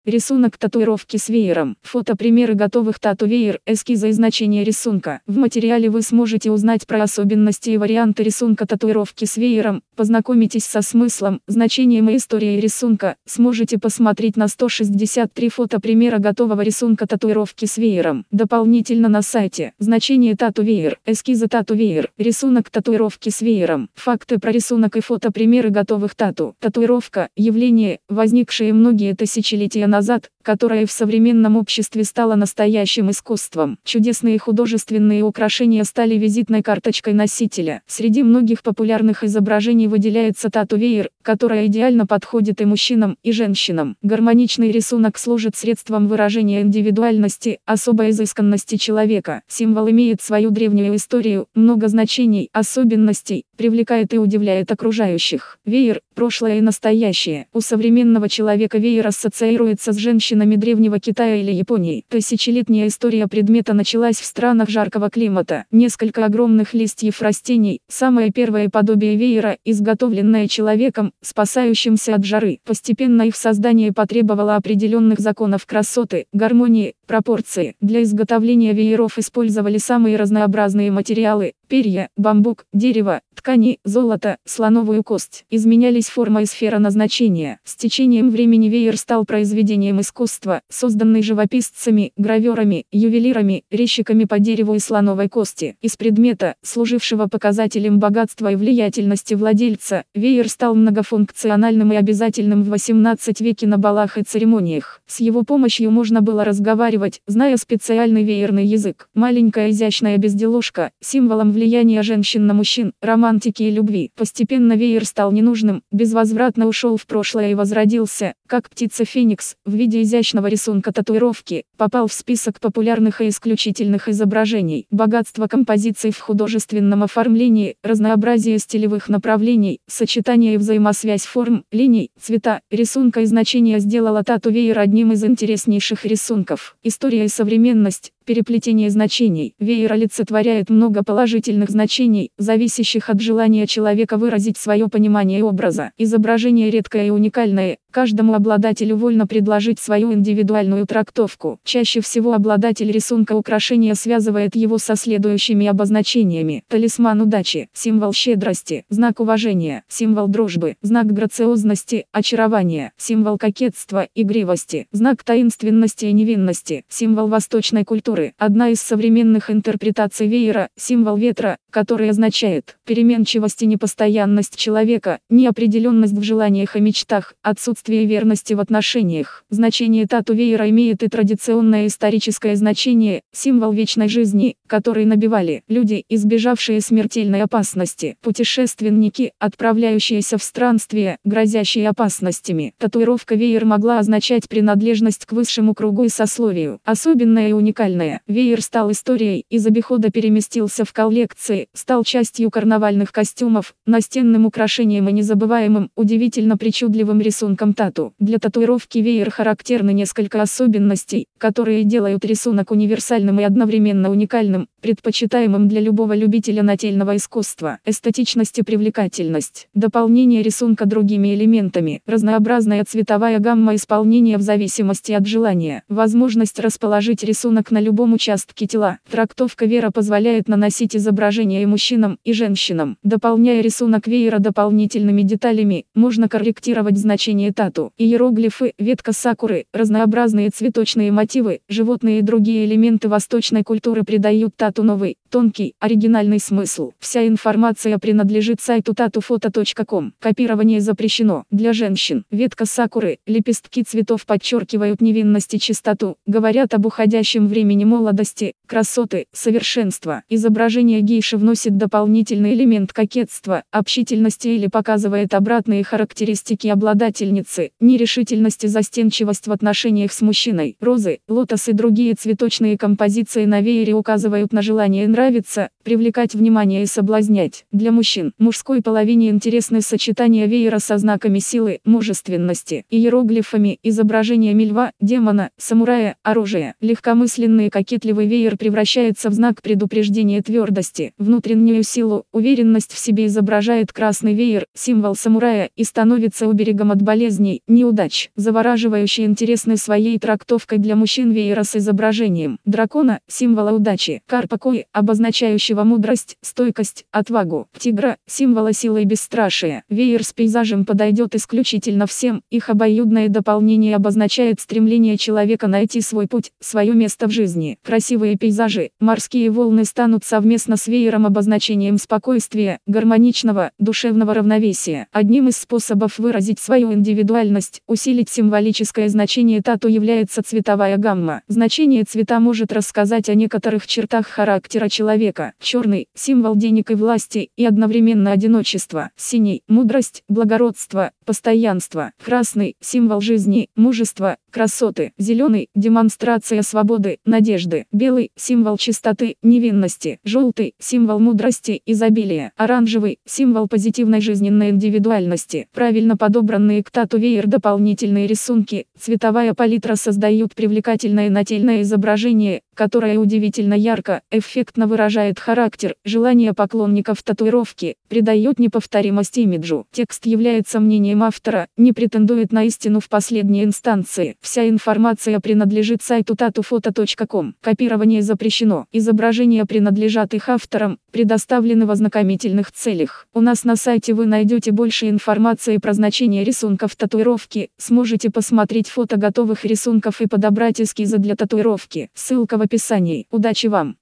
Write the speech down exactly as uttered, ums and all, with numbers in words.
Рисунок татуировки с веером. Фото примеры готовых тату-веер, эскизы и значения рисунка. В материале вы сможете узнать про особенности и варианты рисунка татуировки с веером, познакомитесь со смыслом, значением и историей рисунка, сможете посмотреть на сто шестьдесят три фото примера готового рисунка татуировки с веером. Дополнительно на сайте. Значение тату-веер, эскизы тату-веер, рисунок татуировки с веером, факты про рисунок и фото примеры готовых тату. Татуировка – явление, возникшее многие тысячелетия назад, которое в современном обществе стало настоящим искусством. Чудесные художественные украшения стали визитной карточкой носителя. Среди многих популярных изображений выделяется тату-веер, которая идеально подходит и мужчинам, и женщинам. Гармоничный рисунок служит средством выражения индивидуальности, особой изысканности человека. Символ имеет свою древнюю историю, много значений, особенностей, привлекает и удивляет окружающих. Веер – прошлое и настоящее. У современного человека веер ассоциируется с женщинами древнего Китая или Японии. Тысячелетняя история предмета началась в странах жаркого климата. Несколько огромных листьев растений – самое первое подобие веера, изготовленное человеком, спасающимся от жары. Постепенно их создание потребовало определенных законов красоты, гармонии, пропорции. Для изготовления вееров использовали самые разнообразные материалы – перья, бамбук, дерево, ткани, золото, слоновую кость. Изменялись форма и сфера назначения. С течением времени веер стал произведением искусства, созданный живописцами, граверами, ювелирами, резчиками по дереву и слоновой кости. Из предмета, служившего показателем богатства и влиятельности владельца, веер стал многофункциональным и обязательным в восемнадцатом веке на балах и церемониях. С его помощью можно было разговаривать, зная специальный веерный язык. Маленькая изящная безделушка, символом влияния женщин на мужчин, романтики и любви. Постепенно веер стал ненужным, безвозвратно ушел в прошлое и возродился, как птица Феникс, в виде изящного рисунка татуировки, попал в список популярных и исключительных изображений. Богатство композиций в художественном оформлении, разнообразие стилевых направлений, сочетание и взаимосвязь форм, линий, цвета, рисунка и значения сделала тату-веер одним из интереснейших рисунков. История и современность. Переплетение значений. Веер олицетворяет много положительных значений, зависящих от желания человека выразить свое понимание образа. Изображение редкое и уникальное, каждому обладателю вольно предложить свою индивидуальную трактовку. Чаще всего обладатель рисунка украшения связывает его со следующими обозначениями. Талисман удачи, символ щедрости, знак уважения, символ дружбы, знак грациозности, очарования, символ кокетства, игривости, знак таинственности и невинности, символ восточной культуры. Одна из современных интерпретаций веера – символ ветра, который означает переменчивость и непостоянность человека, неопределенность в желаниях и мечтах, отсутствие верности в отношениях. Значение тату-веера имеет и традиционное историческое значение – символ вечной жизни, который набивали люди, избежавшие смертельной опасности, путешественники, отправляющиеся в странствия, грозящие опасностями. Татуировка веер могла означать принадлежность к высшему кругу и сословию. Особенная и уникальная. Веер стал историей, из обихода переместился в коллекции, стал частью карнавальных костюмов, настенным украшением и незабываемым, удивительно причудливым рисунком тату. Для татуировки веер характерны несколько особенностей, которые делают рисунок универсальным и одновременно уникальным, предпочитаемым для любого любителя нательного искусства. Эстетичность и привлекательность. Дополнение рисунка другими элементами. Разнообразная цветовая гамма исполнения в зависимости от желания. Возможность расположить рисунок на любом участке тела. Трактовка веера позволяет наносить изображения и мужчинам, и женщинам. Дополняя рисунок веера дополнительными деталями, можно корректировать значение тату. Иероглифы, ветка сакуры, разнообразные цветочные мотивы, животные и другие элементы восточной культуры придают тату новый, тонкий, оригинальный смысл. Вся информация принадлежит сайту татуфото точка ком. Копирование запрещено. Для женщин. Ветка сакуры, лепестки цветов подчеркивают невинность и чистоту, говорят об уходящем времени молодости, красоты, совершенства. Изображение гейши вносит дополнительный элемент кокетства, общительности или показывает обратные характеристики обладательницы, нерешительность и застенчивость в отношениях с мужчиной. Розы, лотос и другие цветочные композиции на веере указывают на желание нравиться, привлекать внимание и соблазнять. Для мужчин, мужской половине интересны сочетания веера со знаками силы, мужественности, иероглифами, изображениями льва, демона, самурая, оружия. Легкомысленный и кокетливый веер превращается в знак предупреждения твердости. В внутреннюю силу, уверенность в себе изображает красный веер, символ самурая, и становится оберегом от болезней, неудач. Завораживающе интересны своей трактовкой для мужчин веера с изображением дракона, символа удачи, карпа кои, обозначающего мудрость, стойкость, отвагу, тигра, символа силы и бесстрашия. Веер с пейзажем подойдет исключительно всем, их обоюдное дополнение обозначает стремление человека найти свой путь, свое место в жизни. Красивые пейзажи, морские волны станут совместно с веером обозначением спокойствия, гармоничного, душевного равновесия. Одним из способов выразить свою индивидуальность, усилить символическое значение тату является цветовая гамма. Значение цвета может рассказать о некоторых чертах характера человека. Черный – символ денег и власти, и одновременно одиночества. Синий – мудрость, благородство, постоянство. Красный – символ жизни, мужества, красоты. Зеленый – демонстрация свободы, надежды. Белый – символ чистоты, невинности. Желтый – символ мудрости, изобилия. Оранжевый – символ позитивной жизненной индивидуальности. Правильно подобранные к тату-веер дополнительные рисунки, цветовая палитра создают привлекательное нательное изображение, которое удивительно ярко, эффектно выражает характер, желание поклонников татуировки, придает неповторимость имиджу. Текст является мнением автора, не претендует на истину в последней инстанции. Вся информация принадлежит сайту татуфото точка ком. Копирование запрещено. Изображения принадлежат их авторам, предоставлены в ознакомительных целях. У нас на сайте вы найдете больше информации про значение рисунков татуировки, сможете посмотреть фото готовых рисунков и подобрать эскизы для татуировки. Ссылка в описании. Удачи вам!